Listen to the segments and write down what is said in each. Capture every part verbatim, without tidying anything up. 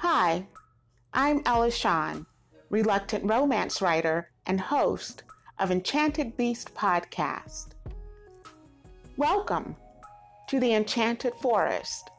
Hi, I'm Ella Shawn, reluctant romance writer and host of Enchanted Beast podcast. Welcome to the Enchanted Forest.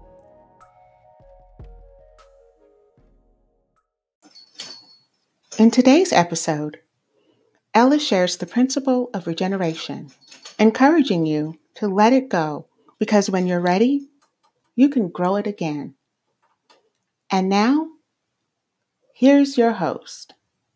In today's episode, Ella shares the principle of regeneration, encouraging you to let it go because when you're ready, you can grow it again. And now, here's your host.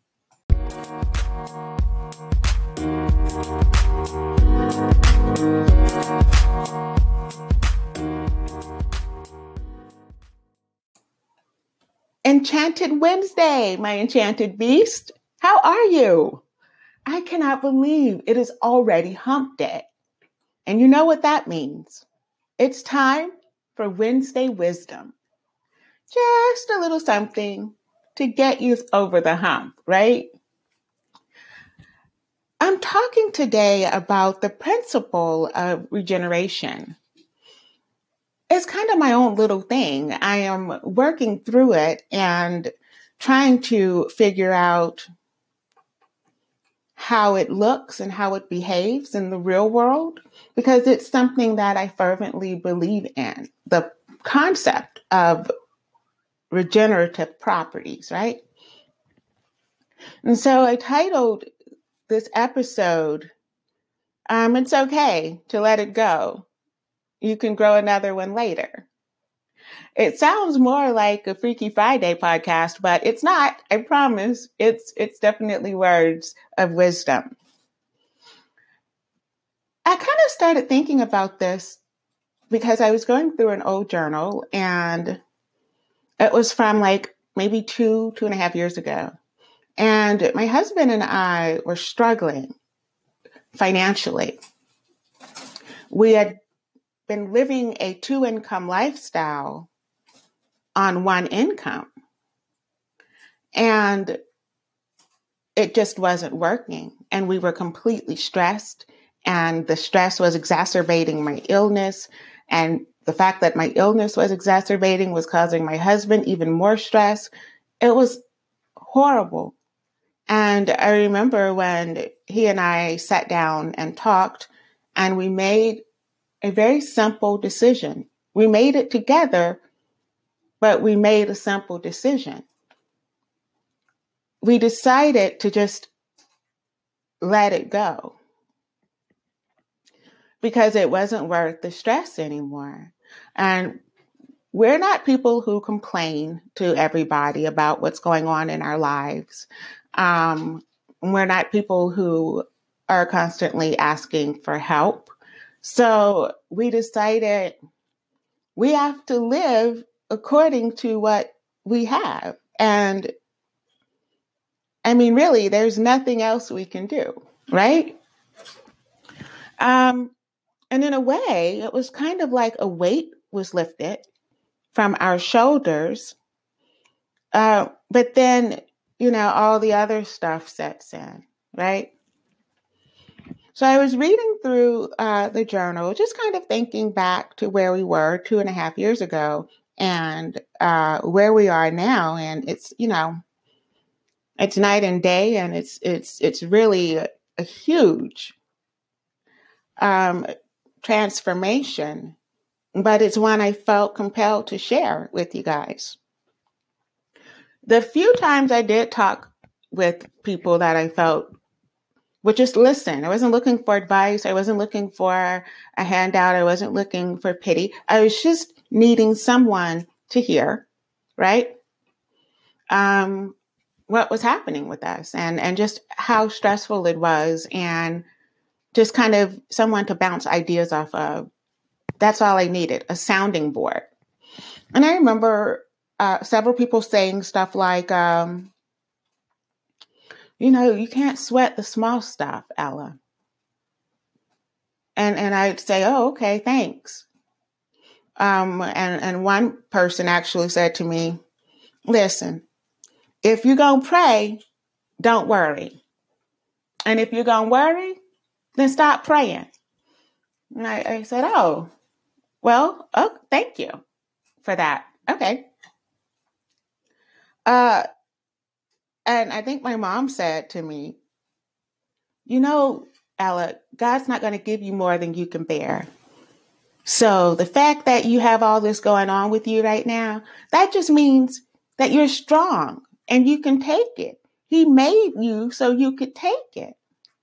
Enchanted Wednesday, my enchanted beast. How are you? I cannot believe it is already hump day. And you know what that means. It's time for Wednesday wisdom. Just a little something to get you over the hump, right? I'm talking today about the principle of regeneration. It's kind of my own little thing. I am working through it and trying to figure out how it looks and how it behaves in the real world, because it's something that I fervently believe in, the concept of regenerative properties, right? And so I titled this episode, um, It's Okay to Let It Go. You can grow another one later. It sounds more like a Freaky Friday podcast, but it's not. I promise. It's it's definitely words of wisdom. I kind of started thinking about this because I was going through an old journal, and it was from like maybe two, two and a half years ago. And my husband and I were struggling financially. We had been living a two-income lifestyle on one income, and it just wasn't working. And we were completely stressed, and the stress was exacerbating my illness. And the fact that my illness was exacerbating was causing my husband even more stress. It was horrible. And I remember when he and I sat down and talked, and we made a very simple decision. We made it together, but we made a simple decision. We decided to just let it go because it wasn't worth the stress anymore. And we're not people who complain to everybody about what's going on in our lives. Um, we're not people who are constantly asking for help. So we decided we have to live according to what we have. And I mean, really, there's nothing else we can do, right? Um, and in a way, it was kind of like a weight was lifted from our shoulders. Uh, but then, you know, all the other stuff sets in, right? So I was reading through uh, the journal, just kind of thinking back to where we were two and a half years ago and uh, where we are now. And it's, you know, it's night and day, and it's it's it's really a, a huge um, transformation, but it's one I felt compelled to share with you guys. The few times I did talk with people that I felt would just listen. I wasn't looking for advice. I wasn't looking for a handout. I wasn't looking for pity. I was just needing someone to hear, right? Um, what was happening with us and, and just how stressful it was, and just kind of someone to bounce ideas off of. That's all I needed, a sounding board. And I remember uh, several people saying stuff like, um, you know, you can't sweat the small stuff, Ella. And and I'd say, oh, okay, thanks. Um, and, and one person actually said to me, listen, if you're going to pray, don't worry. And if you're going to worry, then stop praying. And I, I said, oh, well, oh, thank you for that. Okay. Uh, and I think my mom said to me, you know, Ella, God's not going to give you more than you can bear. So the fact that you have all this going on with you right now, that just means that you're strong and you can take it. He made you so you could take it.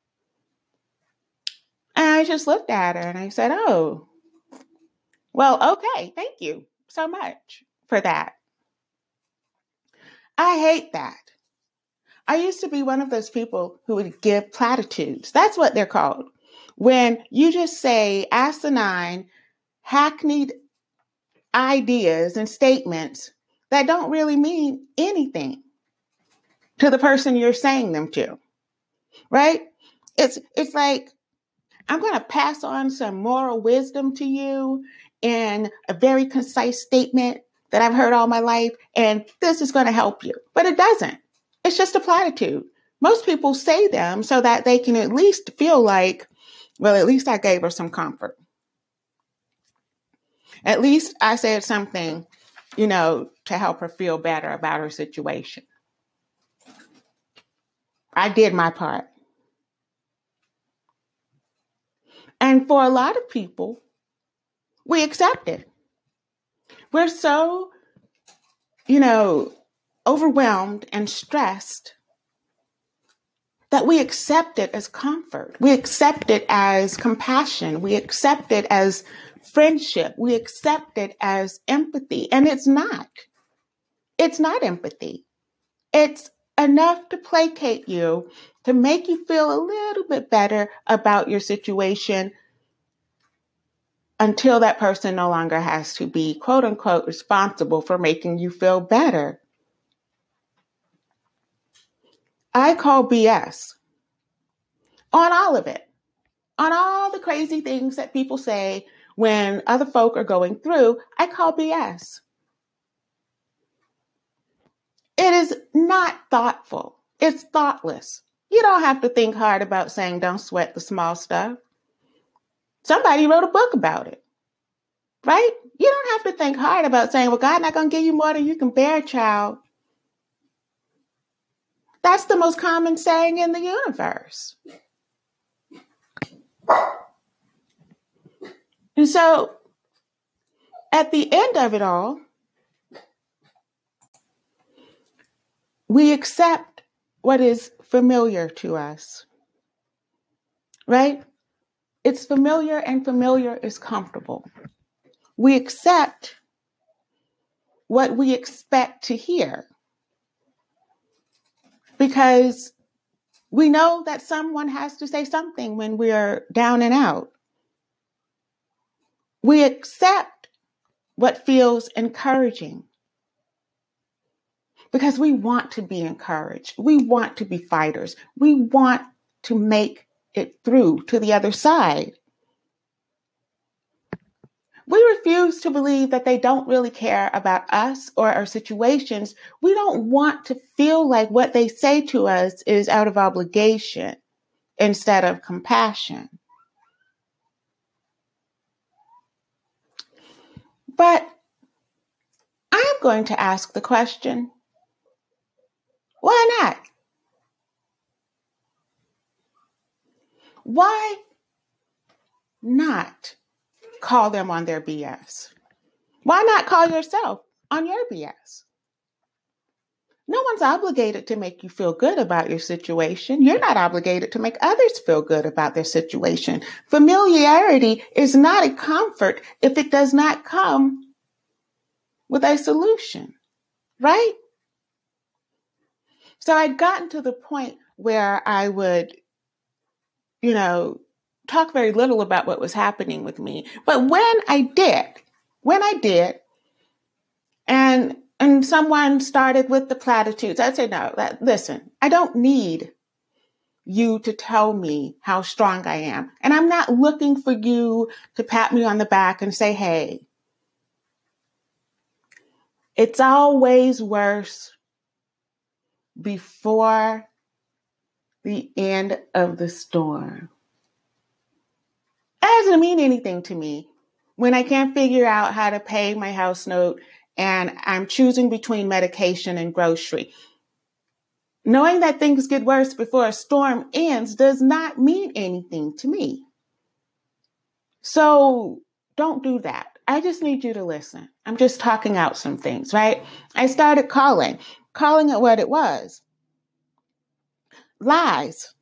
And I just looked at her and I said, oh, well, okay, thank you so much for that. I hate that. I used to be one of those people who would give platitudes. That's what they're called. When you just say asinine, hackneyed ideas and statements that don't really mean anything to the person you're saying them to, right? It's, it's like, I'm going to pass on some moral wisdom to you in a very concise statement that I've heard all my life, and this is going to help you. But it doesn't. It's just a platitude. Most people say them so that they can at least feel like, well, at least I gave her some comfort. At least I said something, you know, to help her feel better about her situation. I did my part. And for a lot of people, we accept it. We're so, you know, overwhelmed and stressed that we accept it as comfort. We accept it as compassion. We accept it as friendship. We accept it as empathy. And it's not. It's not empathy. It's enough to placate you, to make you feel a little bit better about your situation until that person no longer has to be, quote unquote, responsible for making you feel better. I call B S on all of it, on all the crazy things that people say when other folk are going through. I call B S. It is not thoughtful. It's thoughtless. You don't have to think hard about saying don't sweat the small stuff. Somebody wrote a book about it, right? You don't have to think hard about saying, well, God's not going to give you more than you can bear, child. That's the most common saying in the universe. And so at the end of it all, we accept what is familiar to us, right? It's familiar, and familiar is comfortable. We accept what we expect to hear because we know that someone has to say something when we're down and out. We accept what feels encouraging because we want to be encouraged. We want to be fighters. We want to make it through to the other side. We refuse to believe that they don't really care about us or our situations. We don't want to feel like what they say to us is out of obligation instead of compassion. But I'm going to ask the question, why not? Why not call them on their B S? Why not call yourself on your B S? No one's obligated to make you feel good about your situation. You're not obligated to make others feel good about their situation. Familiarity is not a comfort if it does not come with a solution, right? So I'd gotten to the point where I would, you know, talk very little about what was happening with me. But when I did, when I did, and and someone started with the platitudes, I'd say, no, that, listen, I don't need you to tell me how strong I am. And I'm not looking for you to pat me on the back and say, hey, it's always worse before the end of the storm. It doesn't mean anything to me when I can't figure out how to pay my house note and I'm choosing between medication and grocery. Knowing that things get worse before a storm ends does not mean anything to me. So don't do that. I just need you to listen. I'm just talking out some things, right? I started calling, calling it what it was. Lies.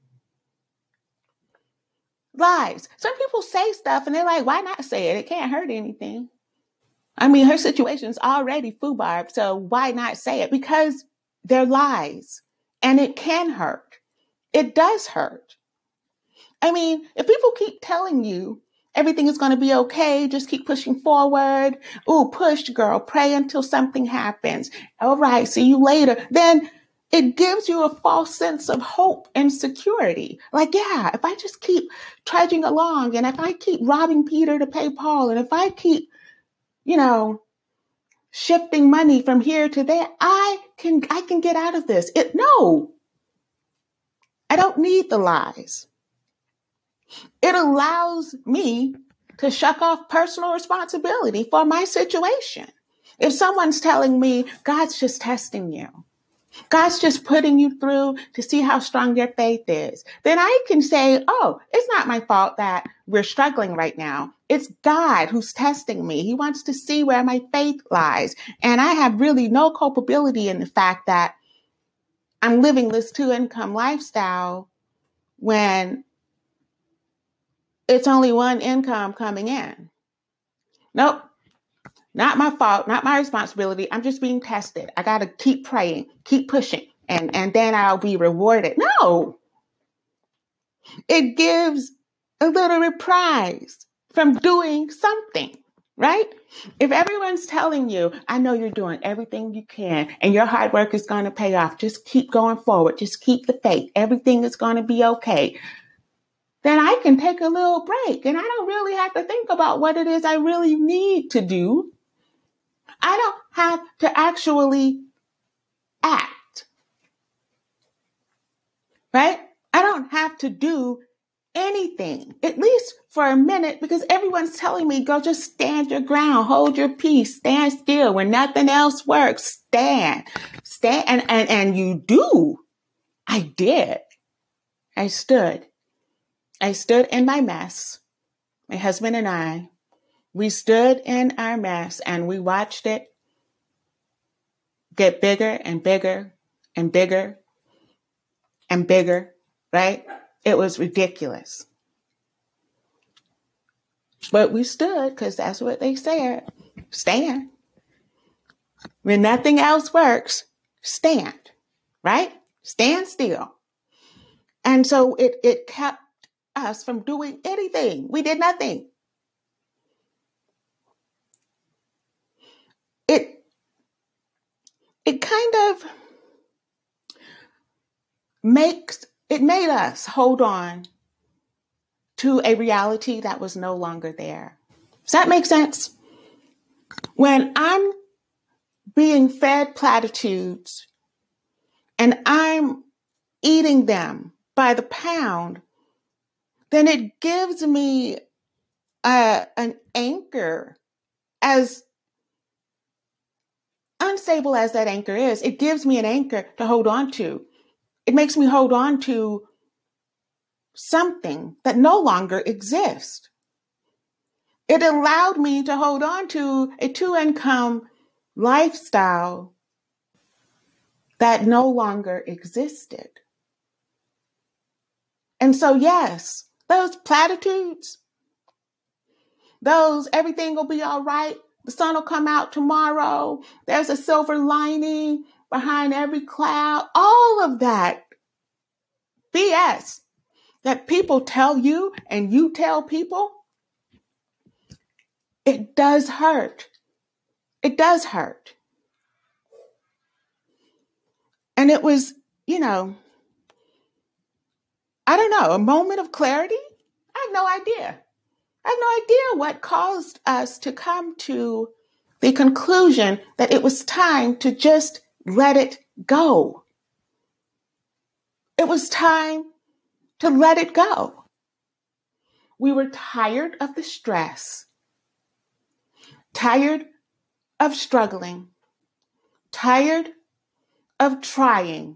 Lies. Some people say stuff and they're like, why not say it? It can't hurt anything. I mean, her situation's already foobarb, so why not say it? Because they're lies and it can hurt. It does hurt. I mean, if people keep telling you everything is going to be okay, just keep pushing forward. Ooh, push, girl, pray until something happens. All right, see you later. Then it gives you a false sense of hope and security. Like, yeah, if I just keep trudging along and if I keep robbing Peter to pay Paul and if I keep, you know, shifting money from here to there, I can I can get out of this. It no. I don't need the lies. It allows me to shuck off personal responsibility for my situation. If someone's telling me God's just testing you, God's just putting you through to see how strong your faith is, then I can say, oh, it's not my fault that we're struggling right now. It's God who's testing me. He wants to see where my faith lies. And I have really no culpability in the fact that I'm living this two-income lifestyle when it's only one income coming in. Nope. Not my fault, not my responsibility. I'm just being tested. I got to keep praying, keep pushing, and, and then I'll be rewarded. No. It gives a little reprise from doing something, right? If everyone's telling you, I know you're doing everything you can and your hard work is going to pay off. Just keep going forward. Just keep the faith. Everything is going to be okay. Then I can take a little break and I don't really have to think about what it is I really need to do. I don't have to actually act, right? I don't have to do anything, at least for a minute, because everyone's telling me, go just stand your ground, hold your peace, stand still. When nothing else works, stand, stand. And, and, and you do. I did. I stood. I stood in my mess. My husband and I, we stood in our mess and we watched it get bigger and bigger and bigger and bigger, right? It was ridiculous. But we stood because that's what they said. Stand. When nothing else works, stand, right? Stand still. And so it, it kept us from doing anything. We did nothing. It, it kind of makes, it made us hold on to a reality that was no longer there. Does that make sense? When I'm being fed platitudes and I'm eating them by the pound, then it gives me a, an anchor. As unstable as that anchor is, it gives me an anchor to hold on to. It makes me hold on to something that no longer exists. It allowed me to hold on to a two-income lifestyle that no longer existed. And so, yes, those platitudes, those everything will be all right, the sun will come out tomorrow, there's a silver lining behind every cloud, all of that B S that people tell you and you tell people, it does hurt. It does hurt. And it was, you know, I don't know, a moment of clarity? I have no idea. I have no idea what caused us to come to the conclusion that it was time to just let it go. It was time to let it go. We were tired of the stress, tired of struggling, tired of trying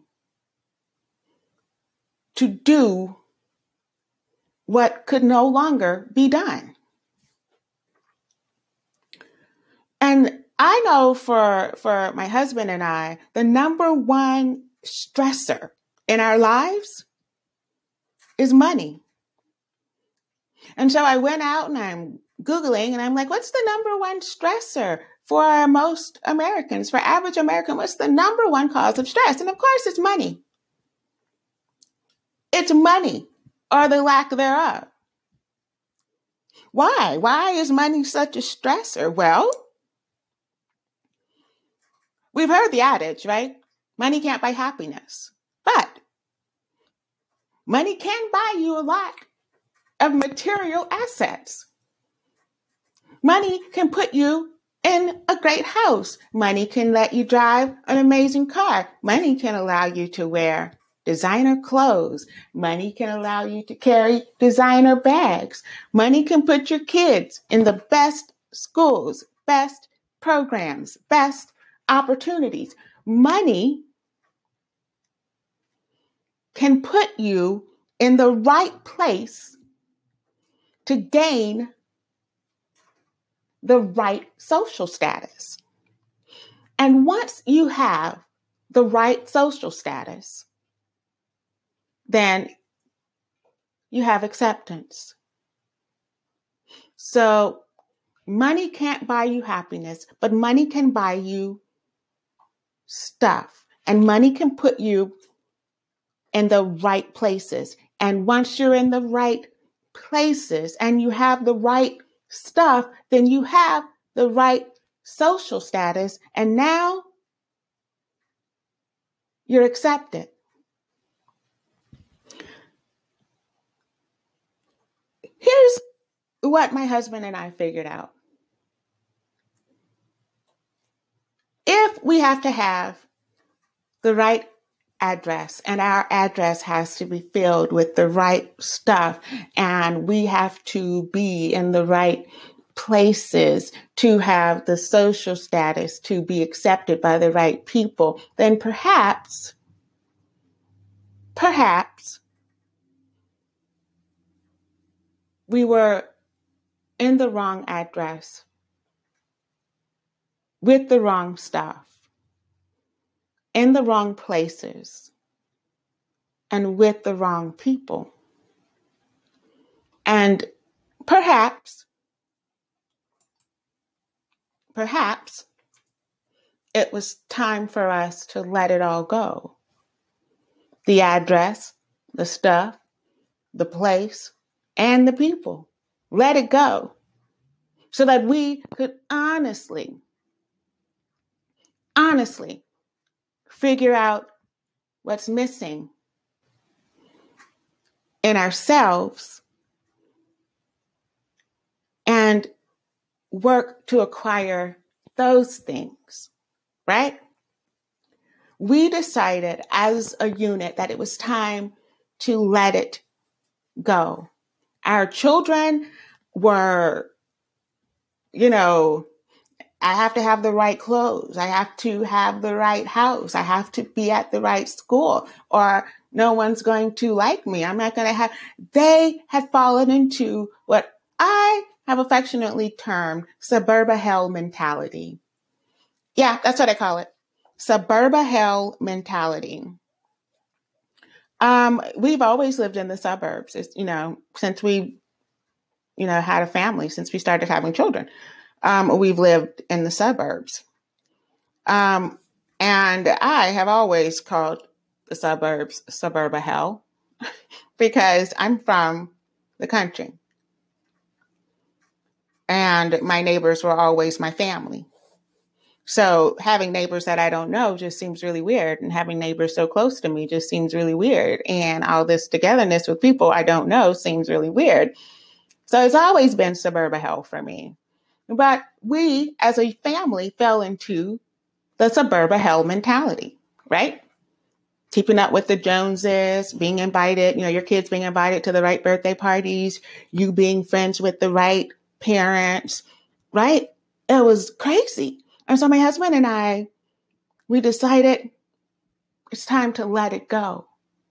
to do what could no longer be done. And I know for, for my husband and I, the number one stressor in our lives is money. And so I went out and I'm Googling and I'm like, what's the number one stressor for most Americans, for average American? What's the number one cause of stress? And of course, it's money. It's money or the lack thereof. Why? Why is money such a stressor? Well, we've heard the adage, right? Money can't buy happiness, but money can buy you a lot of material assets. Money can put you in a great house. Money can let you drive an amazing car. Money can allow you to wear designer clothes. Money can allow you to carry designer bags. Money can put your kids in the best schools, best programs, best opportunities. Money can put you in the right place to gain the right social status. And once you have the right social status, then you have acceptance. So money can't buy you happiness, but money can buy you stuff. And money can put you in the right places. And once you're in the right places and you have the right stuff, then you have the right social status. And now you're accepted. Here's what my husband and I figured out. If we have to have the right address, and our address has to be filled with the right stuff, and we have to be in the right places to have the social status to be accepted by the right people, then perhaps, perhaps we were in the wrong address with the wrong stuff, in the wrong places, and with the wrong people. And perhaps, perhaps it was time for us to let it all go. The address, the stuff, the place, and the people. Let it go so that we could honestly, honestly figure out what's missing in ourselves and work to acquire those things, right? We decided as a unit that it was time to let it go. Our children were, you know, I have to have the right clothes. I have to have the right house. I have to be at the right school, or no one's going to like me. I'm not going to have, they had fallen into what I have affectionately termed suburban hell mentality. Yeah, that's what I call it. Suburban hell mentality. Um, we've always lived in the suburbs, it's, you know, since we, you know, had a family, since we started having children. Um, we've lived in the suburbs. Um, and I have always called the suburbs suburban hell because I'm from the country. And my neighbors were always my family. So having neighbors that I don't know just seems really weird. And having neighbors so close to me just seems really weird. And all this togetherness with people I don't know seems really weird. So it's always been suburban hell for me. But we, as a family, fell into the suburban hell mentality, right? Keeping up with the Joneses, being invited, you know, your kids being invited to the right birthday parties, you being friends with the right parents, right? It was crazy. And so my husband and I, we decided it's time to let it go.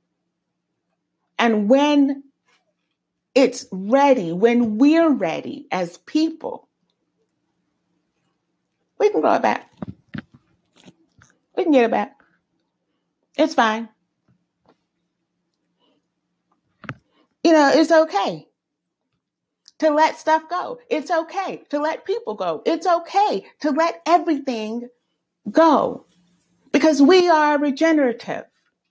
And when it's ready, when we're ready as people, we can grow it back. We can get it back. It's fine. You know, it's okay to let stuff go. It's okay to let people go. It's okay to let everything go because we are regenerative.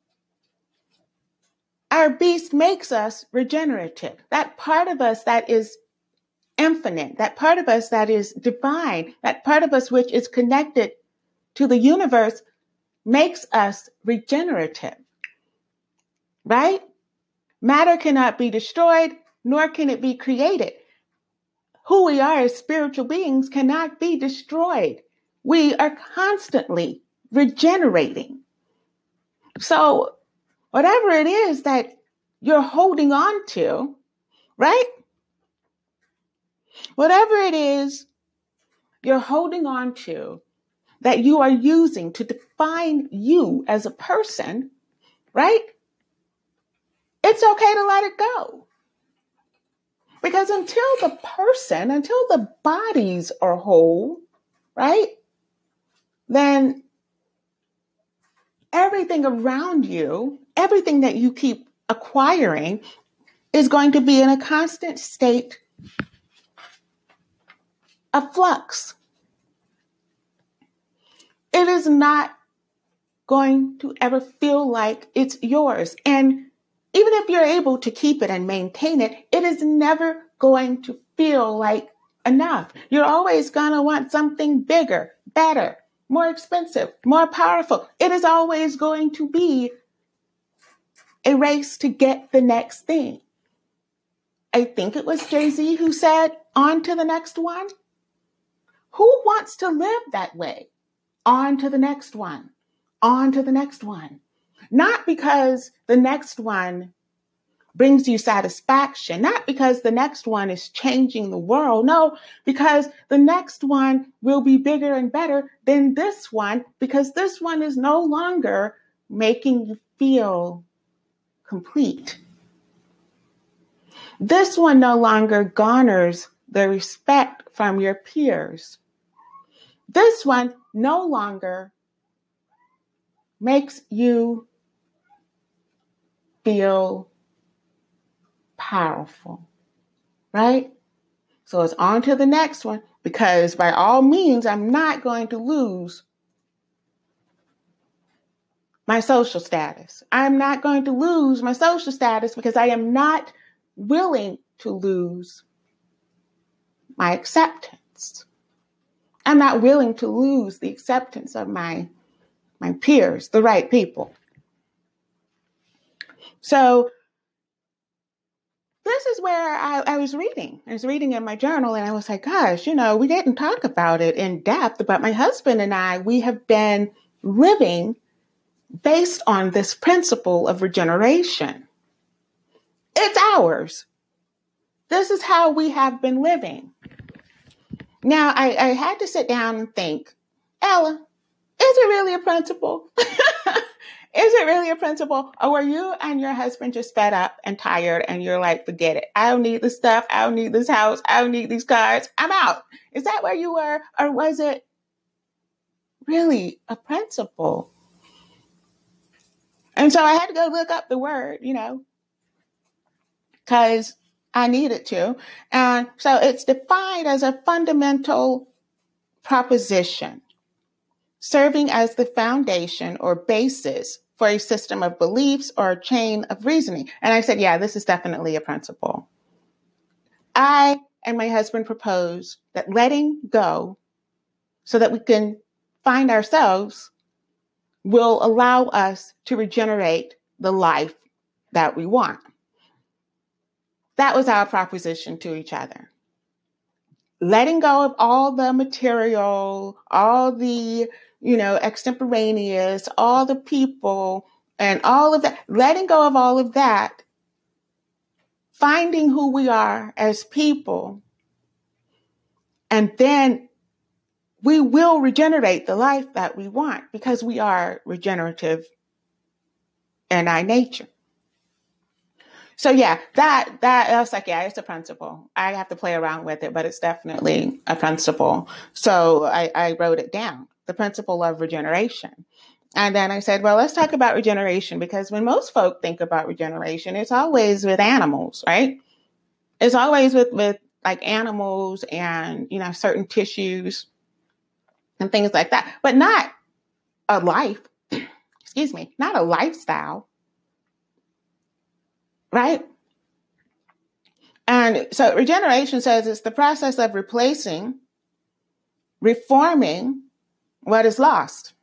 Our beast makes us regenerative. That part of us that is infinite, that part of us that is divine, that part of us which is connected to the universe makes us regenerative, right? Matter cannot be destroyed, nor can it be created. Who we are as spiritual beings cannot be destroyed. We are constantly regenerating. So whatever it is that you're holding on to, right? Whatever it is you're holding on to that you are using to define you as a person, right? It's okay to let it go. Because until the person, until the bodies are whole, right? Then everything around you, everything that you keep acquiring is going to be in a constant state of flux. It is not going to ever feel like it's yours. And even if you're able to keep it and maintain it, it is never going to feel like enough. You're always going to want something bigger, better, more expensive, more powerful. It is always going to be a race to get the next thing. I think it was Jay-Z who said, on to the next one. Who wants to live that way? On to the next one. On to the next one. Not because the next one brings you satisfaction, not because the next one is changing the world. No, because the next one will be bigger and better than this one, because this one is no longer making you feel complete. This one no longer garners the respect from your peers. This one no longer makes you feel powerful, right? So it's on to the next one, because by all means, I'm not going to lose my social status. I'm not going to lose my social status because I am not willing to lose my acceptance. I'm not willing to lose the acceptance of my, my peers, the right people. So this is where I, I was reading. I was reading in my journal and I was like, gosh, you know, we didn't talk about it in depth, but my husband and I, we have been living based on this principle of regeneration. It's ours. This is how we have been living. Now, I, I had to sit down and think, Ella, is it really a principle? Is it really a principle? Or were you and your husband just fed up and tired and you're like, forget it. I don't need this stuff. I don't need this house. I don't need these cars. I'm out. Is that where you were? Or was it really a principle? And so I had to go look up the word, you know, because I needed to. And so it's defined as a fundamental proposition, serving as the foundation or basis for a system of beliefs or a chain of reasoning. And I said, yeah, this is definitely a principle. I and my husband proposed that letting go so that we can find ourselves will allow us to regenerate the life that we want. That was our proposition to each other. Letting go of all the material, all the, you know, extemporaneous, all the people and all of that, letting go of all of that, finding who we are as people, and then we will regenerate the life that we want because we are regenerative in our nature. So yeah, that, that, I was like, yeah, it's a principle. I have to play around with it, but it's definitely a principle. So I, I wrote it down, the principle of regeneration. And then I said, well, let's talk about regeneration, because when most folk think about regeneration, it's always with animals, right? It's always with, with like animals and, you know, certain tissues and things like that, but not a life, excuse me, not a lifestyle, right? And so regeneration says it's the process of replacing, reforming what is lost.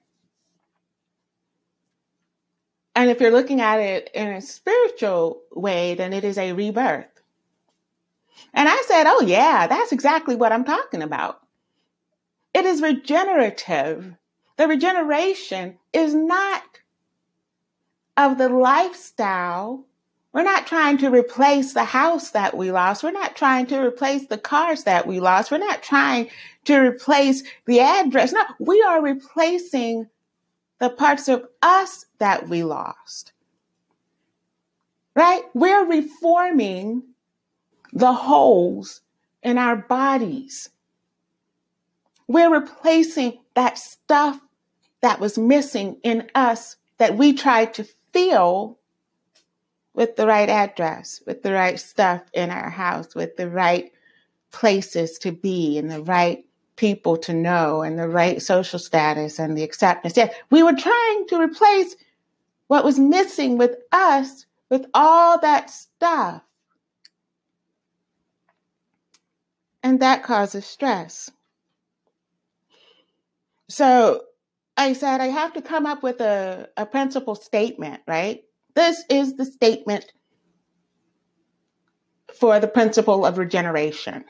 And if you're looking at it in a spiritual way, then it is a rebirth. And I said, oh yeah, that's exactly what I'm talking about. It is regenerative. The regeneration is not of the lifestyle. We're not trying to replace the house that we lost. We're not trying to replace the cars that we lost. We're not trying to replace the address. No, we are replacing the parts of us that we lost. Right? We're reforming the holes in our bodies. We're replacing that stuff that was missing in us that we tried to fill with the right address, with the right stuff in our house, with the right places to be and the right people to know and the right social status and the acceptance. Yeah, we were trying to replace what was missing with us with all that stuff. And that causes stress. So I said, I have to come up with a, a principle statement, right? This is the statement for the principle of regeneration.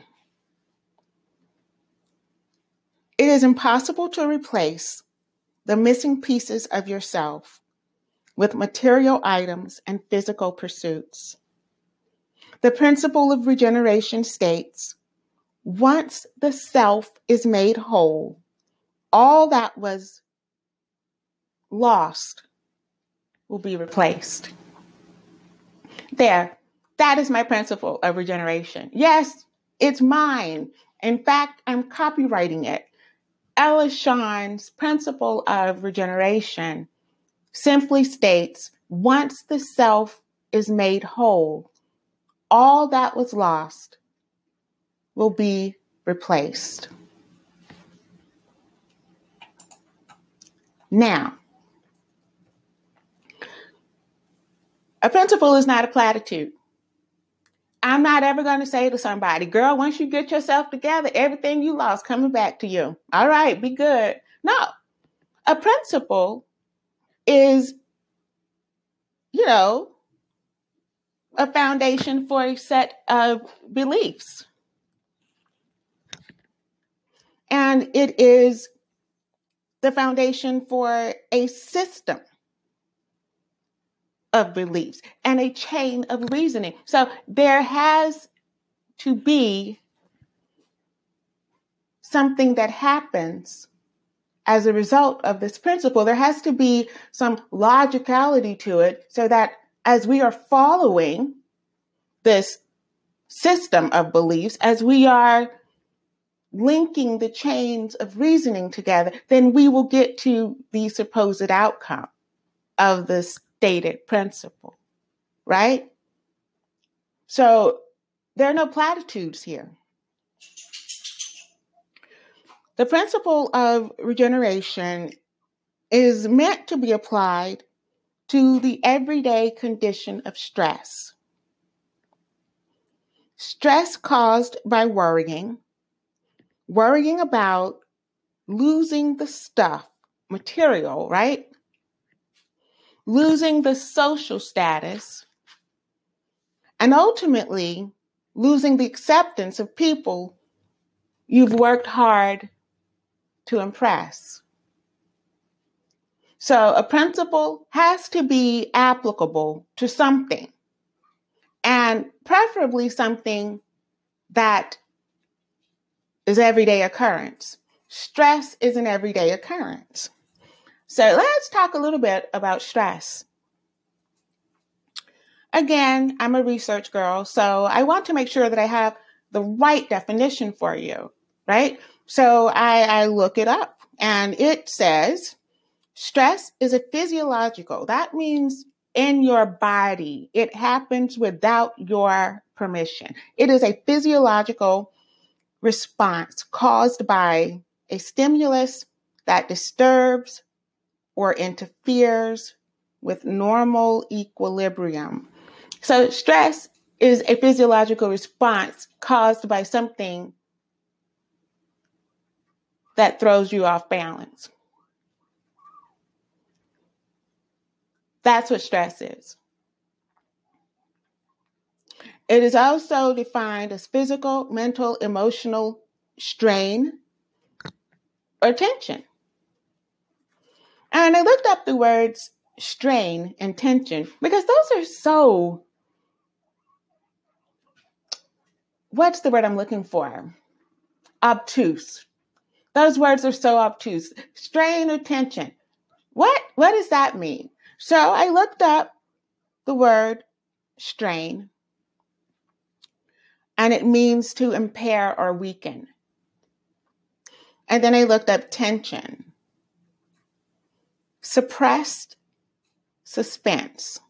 It is impossible to replace the missing pieces of yourself with material items and physical pursuits. The principle of regeneration states, once the self is made whole, all that was lost will be replaced. There, that is my principle of regeneration. Yes, it's mine. In fact, I'm copywriting it. Ella Shawn's principle of regeneration simply states, once the self is made whole, all that was lost will be replaced. Now, a principle is not a platitude. I'm not ever going to say to somebody, girl, once you get yourself together, everything you lost coming back to you. All right, be good. No, a principle is, you know, a foundation for a set of beliefs. And it is the foundation for a system of beliefs and a chain of reasoning. So there has to be something that happens as a result of this principle. There has to be some logicality to it so that as we are following this system of beliefs, as we are linking the chains of reasoning together, then we will get to the supposed outcome of the stated principle, right? So there are no platitudes here. The principle of regeneration is meant to be applied to the everyday condition of stress. Stress caused by worrying, worrying about losing the stuff, material, right? Losing the social status, and ultimately losing the acceptance of people you've worked hard to impress. So a principle has to be applicable to something, and preferably something that is everyday occurrence. stress is an everyday occurrence. So let's talk a little bit about stress. Again, I'm a research girl, so I want to make sure that I have the right definition for you, right? So I, I look it up, and it says stress is a physiological. That means in your body. It happens without your permission. It is a physiological response caused by a stimulus that disturbs or interferes with normal equilibrium. So stress is a physiological response caused by something that throws you off balance. That's what stress is. It is also defined as physical, mental, emotional strain or tension. And I looked up the words strain and tension because those are so, what's the word I'm looking for? Obtuse. Those words are so obtuse. Strain or tension. What, what does that mean? So I looked up the word strain, and it means to impair or weaken. And then I looked up tension. Suppressed suspense.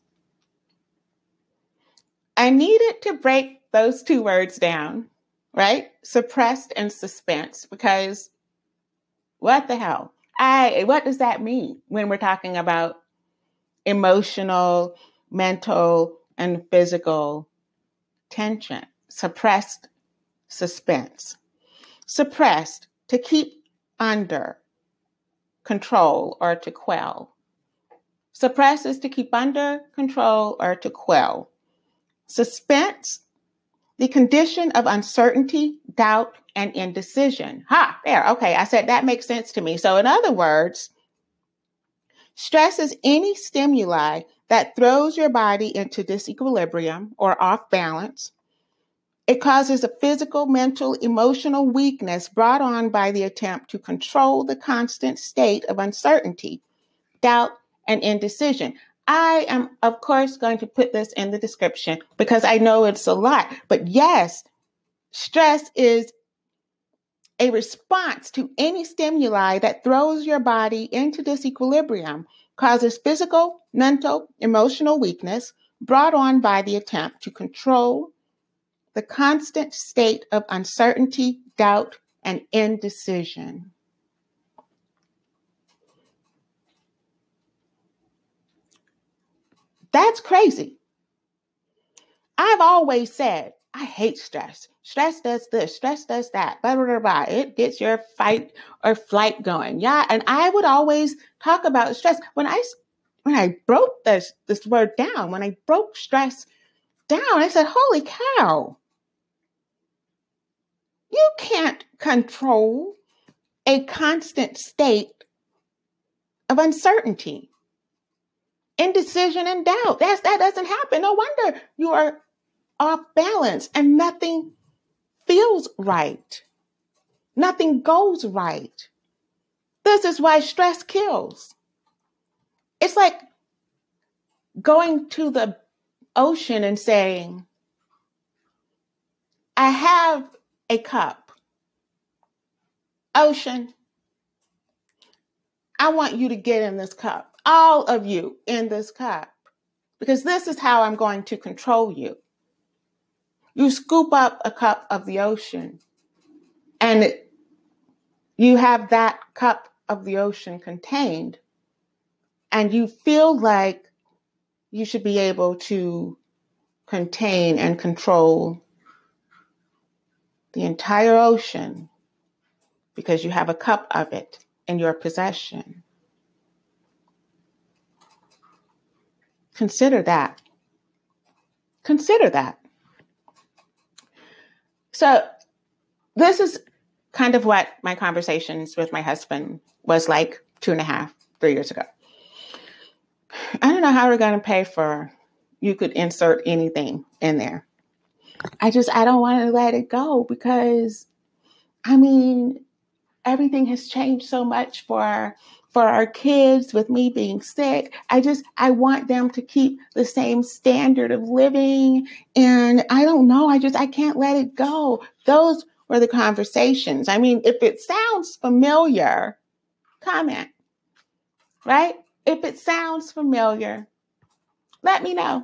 I needed to break those two words down, right? Suppressed and suspense, because what the hell? I, what does that mean when we're talking about emotional, mental, and physical tension? Suppressed suspense. Suppressed, to keep under control or to quell. Suppress is to keep under control or to quell. Suspense, the condition of uncertainty, doubt, and indecision. Ha, there. Okay, I said that makes sense to me. So in other words, stress is any stimuli that throws your body into disequilibrium or off balance. It causes a physical, mental, emotional weakness brought on by the attempt to control the constant state of uncertainty, doubt, and indecision. I am, of course, going to put this in the description because I know it's a lot. But yes, stress is a response to any stimuli that throws your body into disequilibrium, causes physical, mental, emotional weakness brought on by the attempt to control the constant state of uncertainty, doubt, and indecision. That's crazy. I've always said, I hate stress. Stress does this, stress does that, blah, blah, blah, blah. It gets your fight or flight going. Yeah, and I would always talk about stress. When I, when I broke this, this word down, when I broke stress down, I said, holy cow. You can't control a constant state of uncertainty, indecision, and doubt. That's, that doesn't happen. No wonder you are off balance and nothing feels right. Nothing goes right. This is why stress kills. It's like going to the ocean and saying, I have a cup. Ocean, I want you to get in this cup. All of you in this cup. Because this is how I'm going to control you. You scoop up a cup of the ocean and you have that cup of the ocean contained, and you feel like you should be able to contain and control the entire ocean because you have a cup of it in your possession. Consider that. Consider that. So this is kind of what my conversations with my husband was like two and a half, three years ago. I don't know how we're going to pay for, you could insert anything in there. I just, I don't want to let it go because, I mean, everything has changed so much for for our kids with me being sick. I just, I want them to keep the same standard of living. And I don't know, I just, I can't let it go. Those were the conversations. I mean, if it sounds familiar, comment, right? If it sounds familiar, let me know.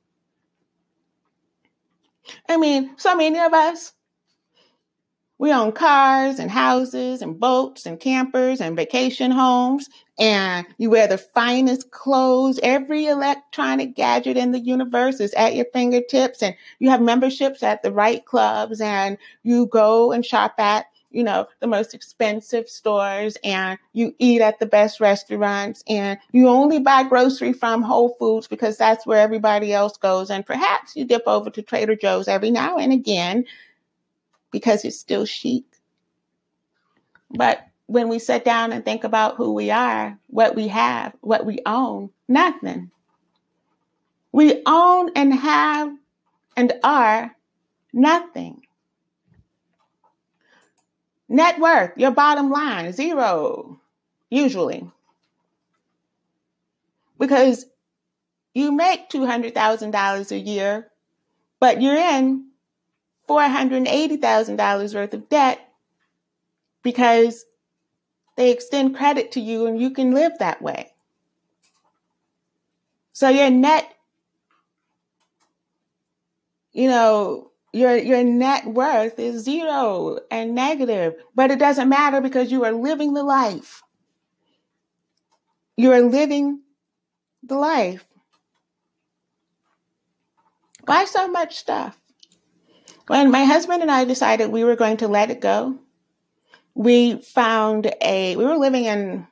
I mean, so many of us, we own cars and houses and boats and campers and vacation homes, and you wear the finest clothes. Every electronic gadget in the universe is at your fingertips, and you have memberships at the right clubs, and you go and shop at, you know, the most expensive stores, and you eat at the best restaurants, and you only buy grocery from Whole Foods because that's where everybody else goes. And perhaps you dip over to Trader Joe's every now and again because it's still chic. But when we sit down and think about who we are, what we have, what we own, nothing. We own and have and are nothing. Net worth, your bottom line, zero, usually. Because you make two hundred thousand dollars a year, but you're in four hundred eighty thousand dollars worth of debt because they extend credit to you and you can live that way. So your net, you know, your your net worth is zero and negative, but it doesn't matter because you are living the life. You are living the life. Why so much stuff? When my husband and I decided we were going to let it go, we found a, we were living in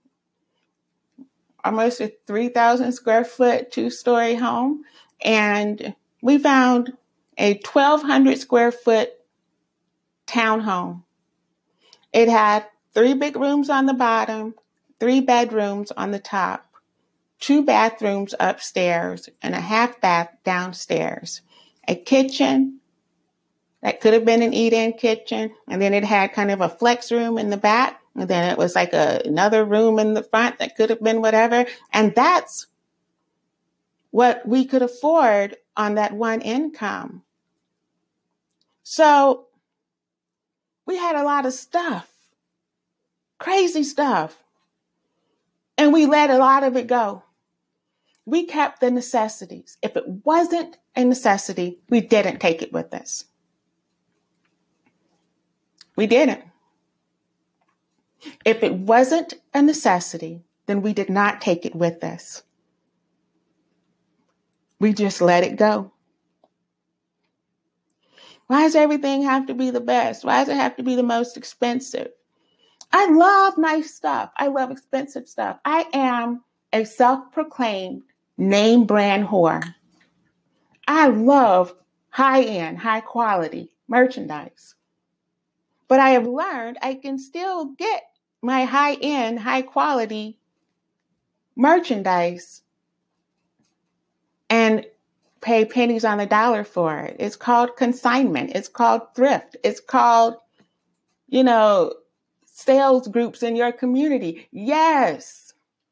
almost a three thousand square foot, two story home. And we found a twelve hundred square foot townhome. It had three big rooms on the bottom, three bedrooms on the top, two bathrooms upstairs, and a half bath downstairs, a kitchen that could have been an eat-in kitchen, and then it had kind of a flex room in the back, and then it was like a, another room in the front that could have been whatever. And that's what we could afford on that one income. So we had a lot of stuff, crazy stuff, and we let a lot of it go. We kept the necessities. If it wasn't a necessity, we didn't take it with us. We didn't. If it wasn't a necessity, then we did not take it with us. We just let it go. Why does everything have to be the best? Why does it have to be the most expensive? I love nice stuff. I love expensive stuff. I am a self-proclaimed name brand whore. I love high-end, high-quality merchandise. But I have learned I can still get my high-end, high-quality merchandise and pay pennies on the dollar for it. It's called consignment. It's called thrift. It's called, you know, sales groups in your community. Yes.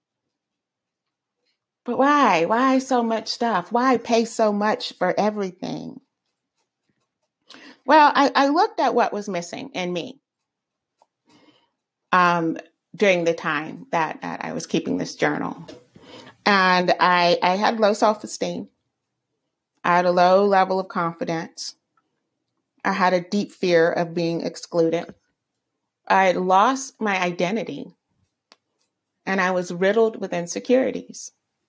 But why? Why so much stuff? Why pay so much for everything? Well, I, I looked at what was missing in me um, during the time that, that I was keeping this journal. And I, I had low self-esteem. I had a low level of confidence. I had a deep fear of being excluded. I had lost my identity. And I was riddled with insecurities.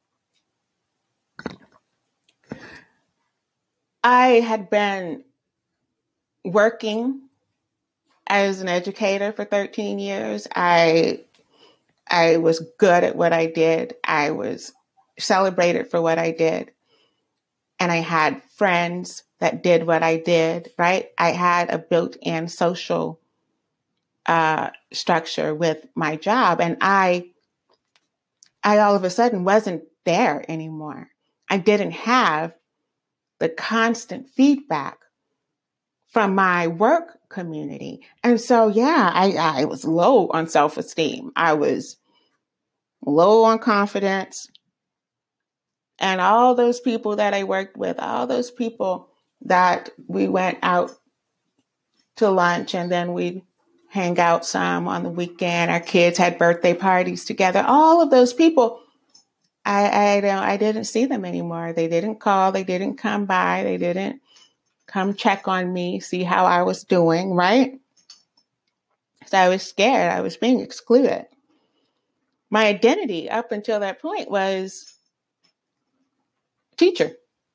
I had been working as an educator for thirteen years. I I was good at what I did. I was celebrated for what I did. And I had friends that did what I did, right? I had a built-in social uh, structure with my job. And I, I all of a sudden wasn't there anymore. I didn't have the constant feedback from my work community. And so, yeah, I, I was low on self-esteem. I was low on confidence. And all those people that I worked with, all those people that we went out to lunch and then we'd hang out some on the weekend. Our kids had birthday parties together. All of those people, I, I don't, I didn't see them anymore. They didn't call. They didn't come by. They didn't come check on me, see how I was doing, right? So I was scared. I was being excluded. My identity up until that point was teacher.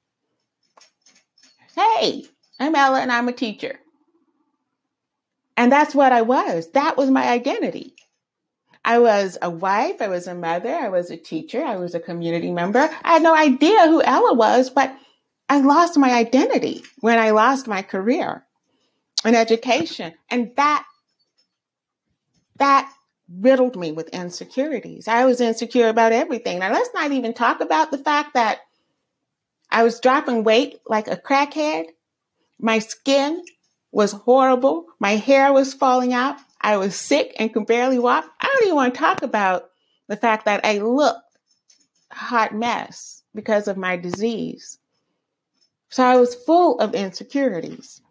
Hey, I'm Ella and I'm a teacher. And that's what I was. That was my identity. I was a wife. I was a mother. I was a teacher. I was a community member. I had no idea who Ella was, but I lost my identity when I lost my career in education. And that, that riddled me with insecurities. I was insecure about everything. Now, let's not even talk about the fact that I was dropping weight like a crackhead. My skin was horrible. My hair was falling out. I was sick and could barely walk. I don't even want to talk about the fact that I looked a hot mess because of my disease. So I was full of insecurities.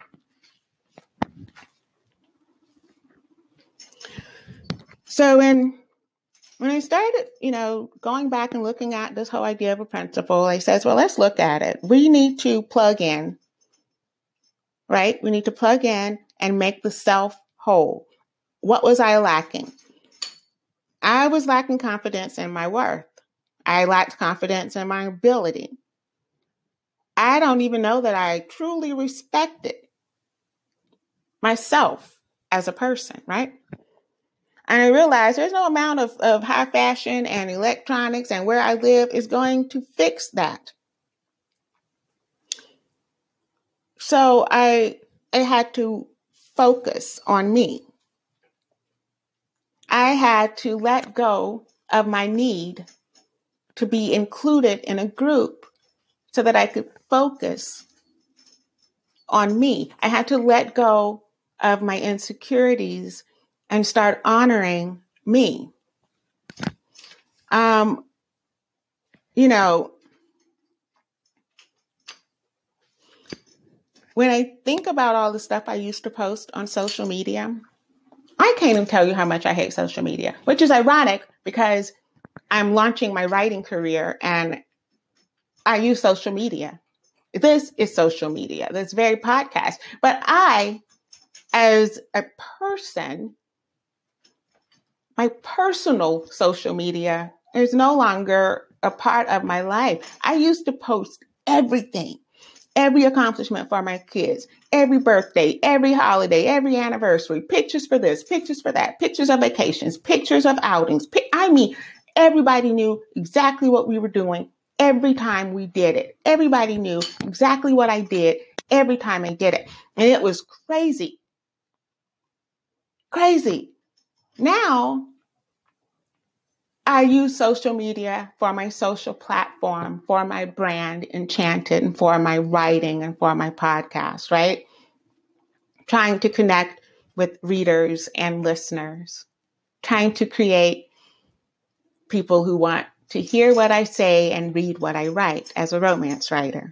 So when, when I started, you know, going back and looking at this whole idea of a principle, I says, well, let's look at it. We need to plug in, right? We need to plug in and make the self whole. What was I lacking? I was lacking confidence in my worth. I lacked confidence in my ability. I don't even know that I truly respected myself as a person, right? And I realized there's no amount of, of high fashion and electronics and where I live is going to fix that. So I, I had to focus on me. I had to let go of my need to be included in a group so that I could focus on me. I had to let go of my insecurities and start honoring me. Um, you know, when I think about all the stuff I used to post on social media, I can't even tell you how much I hate social media, which is ironic because I'm launching my writing career and I use social media. This is social media, this very podcast. But I, as a person, my personal social media is no longer a part of my life. I used to post everything, every accomplishment for my kids, every birthday, every holiday, every anniversary, pictures for this, pictures for that, pictures of vacations, pictures of outings. I mean, everybody knew exactly what we were doing every time we did it. Everybody knew exactly what I did every time I did it. And it was crazy. Crazy. Now, I use social media for my social platform, for my brand, Enchanted, and for my writing and for my podcast, right? Trying to connect with readers and listeners. Trying to create people who want to hear what I say and read what I write as a romance writer.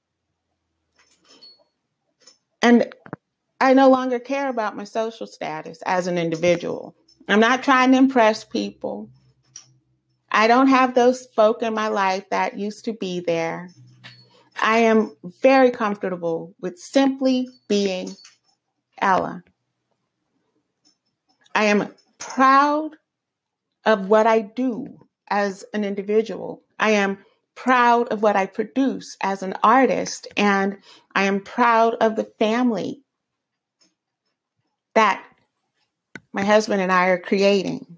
And I no longer care about my social status as an individual. I'm not trying to impress people. I don't have those folk in my life that used to be there. I am very comfortable with simply being Ella. I am proud of what I do as an individual. I am proud of what I produce as an artist, and I am proud of the family that my husband and I are creating.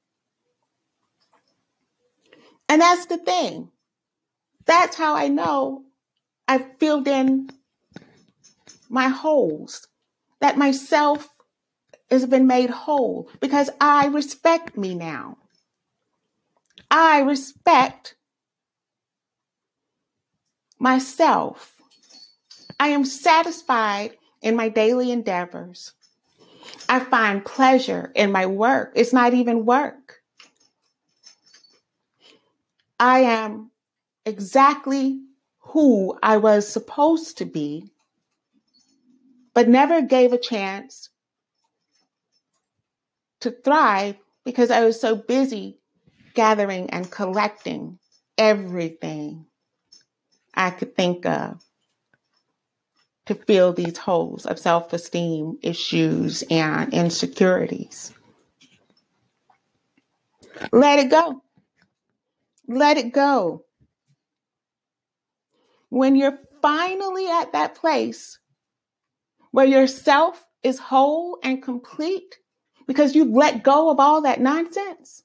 And that's the thing. That's how I know I've filled in my holes, that myself has been made whole because I respect me now. I respect myself. I am satisfied in my daily endeavors. I find pleasure in my work. It's not even work. I am exactly who I was supposed to be, but never gave a chance to thrive because I was so busy gathering and collecting everything I could think of to fill these holes of self-esteem issues and insecurities. Let it go. Let it go. When you're finally at that place where yourself is whole and complete because you've let go of all that nonsense,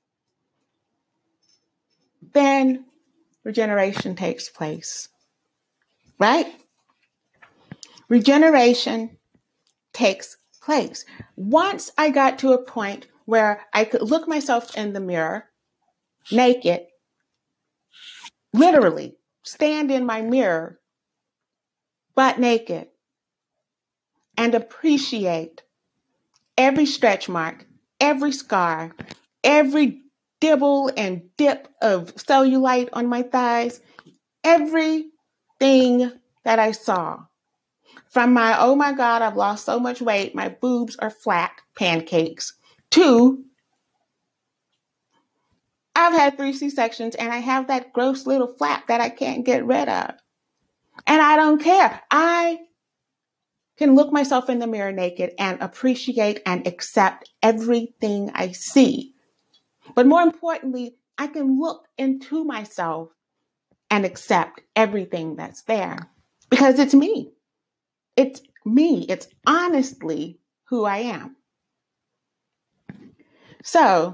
then regeneration takes place, right? Regeneration takes place. Once I got to a point where I could look myself in the mirror, naked, literally stand in my mirror, butt naked, and appreciate every stretch mark, every scar, every dibble and dip of cellulite on my thighs, everything that I saw. From my, oh my God, I've lost so much weight, my boobs are flat pancakes, to I've had three C-sections and I have that gross little flap that I can't get rid of. And I don't care. I can look myself in the mirror naked and appreciate and accept everything I see. But more importantly, I can look into myself and accept everything that's there because it's me. It's me. It's honestly who I am. So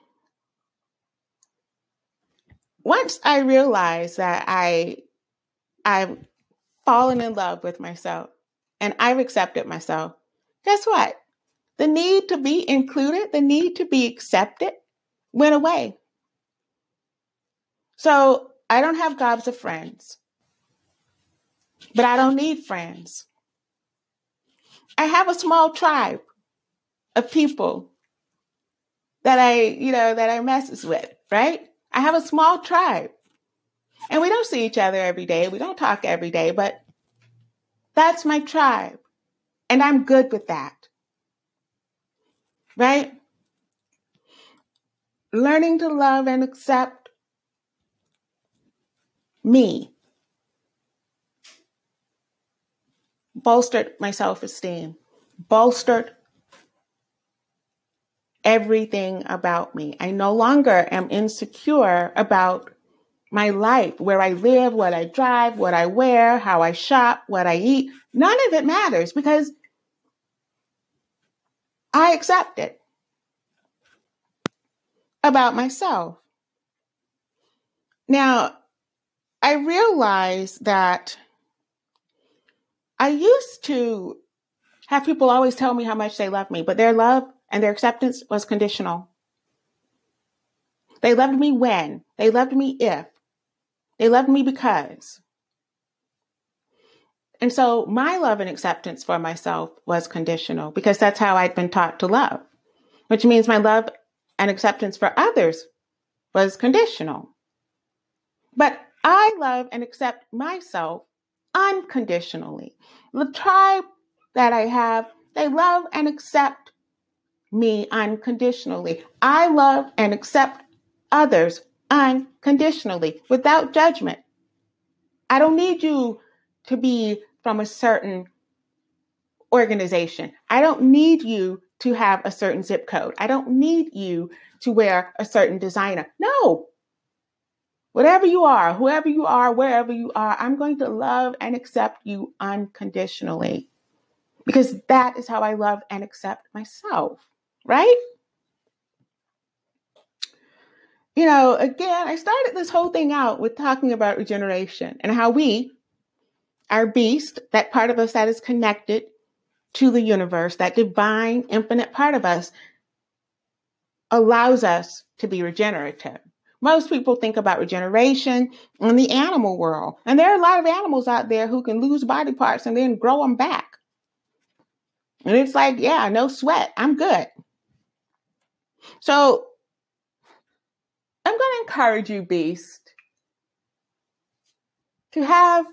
once I realized that I, I've fallen in love with myself and I've accepted myself, guess what? The need to be included, the need to be accepted went away. So I don't have gobs of friends, but I don't need friends. I have a small tribe of people that I, you know, that I messes with, right? I have a small tribe. And we don't see each other every day. We don't talk every day, but that's my tribe. And I'm good with that. Right? Learning to love and accept me bolstered my self-esteem, bolstered everything about me. I no longer am insecure about my life, where I live, what I drive, what I wear, how I shop, what I eat. None of it matters because I accept it about myself. Now, I realize that I used to have people always tell me how much they love me, but their love and their acceptance was conditional. They loved me when, they loved me if, they loved me because. And so my love and acceptance for myself was conditional because that's how I'd been taught to love, which means my love and acceptance for others was conditional. But I love and accept myself unconditionally. The tribe that I have, they love and accept me unconditionally. I love and accept others unconditionally, without judgment. I don't need you to be from a certain organization. I don't need you to have a certain zip code. I don't need you to wear a certain designer. No. Whatever you are, whoever you are, wherever you are, I'm going to love and accept you unconditionally because that is how I love and accept myself, right? You know, again, I started this whole thing out with talking about regeneration and how we, our beast, that part of us that is connected to the universe, that divine, infinite part of us, allows us to be regenerative. Most people think about regeneration in the animal world. And there are a lot of animals out there who can lose body parts and then grow them back. And it's like, yeah, no sweat. I'm good. So I'm going to encourage you, beast, to have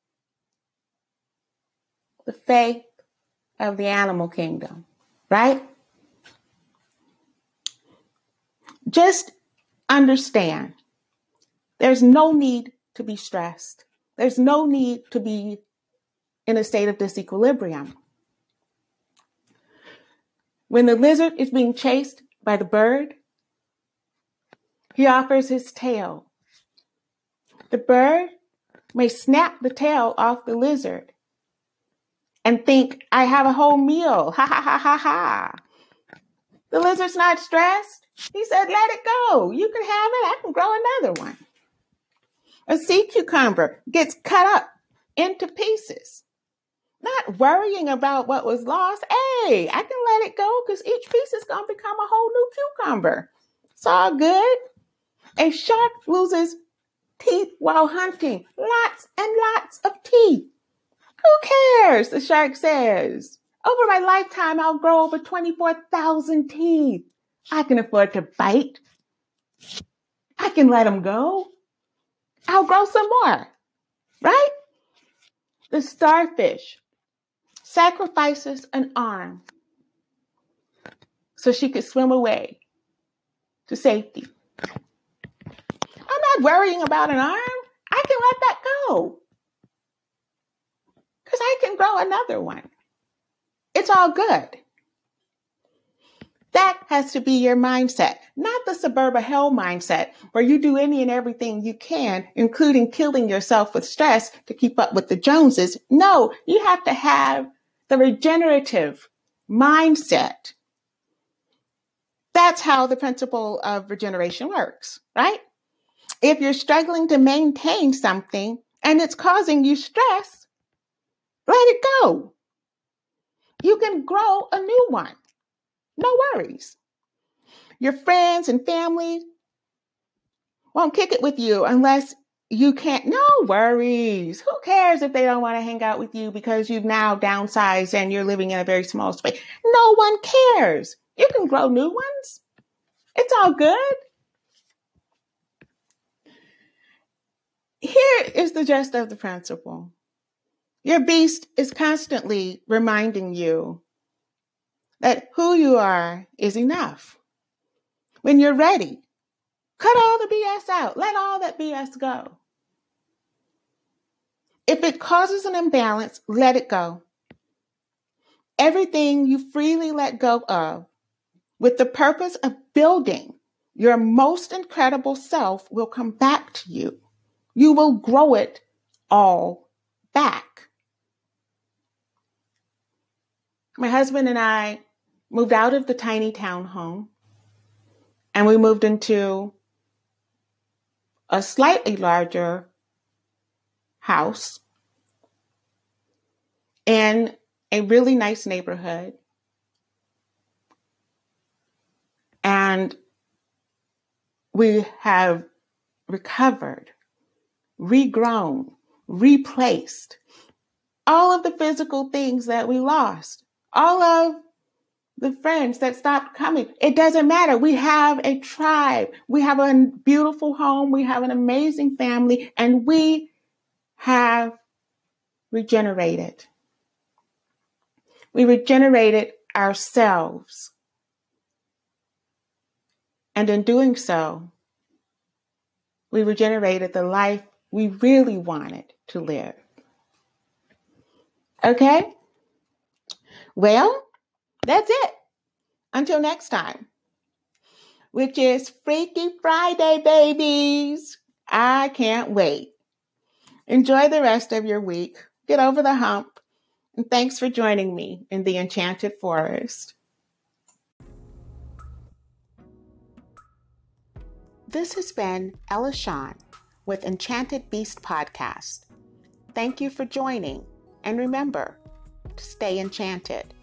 the faith of the animal kingdom, right? Just understand there's no need to be stressed. There's no need to be in a state of disequilibrium. When the lizard is being chased by the bird, he offers his tail. The bird may snap the tail off the lizard and think, I have a whole meal. Ha ha ha ha ha. The lizard's not stressed. He said, let it go. You can have it. I can grow another one. A sea cucumber gets cut up into pieces, not worrying about what was lost. Hey, I can let it go because each piece is going to become a whole new cucumber. It's all good. A shark loses teeth while hunting. Lots and lots of teeth. Who cares? The shark says. Over my lifetime, I'll grow over twenty-four thousand teeth. I can afford to bite. I can let them go. I'll grow some more, right? The starfish sacrifices an arm so she could swim away to safety. I'm not worrying about an arm. I can let that go because I can grow another one. It's all good. That has to be your mindset, not the suburban hell mindset where you do any and everything you can, including killing yourself with stress to keep up with the Joneses. No, you have to have the regenerative mindset. That's how the principle of regeneration works, right? If you're struggling to maintain something and it's causing you stress, let it go. You can grow a new one. No worries. Your friends and family won't kick it with you unless you can't. No worries. Who cares if they don't want to hang out with you because you've now downsized and you're living in a very small space? No one cares. You can grow new ones. It's all good. Here is the gist of the principle. Your beast is constantly reminding you that who you are is enough. When you're ready, cut all the B S out. Let all that B S go. If it causes an imbalance, let it go. Everything you freely let go of with the purpose of building your most incredible self will come back to you. You will grow it all back. My husband and I moved out of the tiny townhome and we moved into a slightly larger house in a really nice neighborhood. And we have recovered, regrown, replaced all of the physical things that we lost, all of the friends that stopped coming. It doesn't matter. We have a tribe. We have a beautiful home. We have an amazing family, and we have regenerated. We regenerated ourselves. And in doing so, we regenerated the life we really wanted to live. Okay? Well, that's it. Until next time, which is Freaky Friday, babies. I can't wait. Enjoy the rest of your week. Get over the hump. And thanks for joining me in the Enchanted Forest. This has been Ella Shawn with Enchanted Beast Podcast. Thank you for joining. And remember to stay enchanted.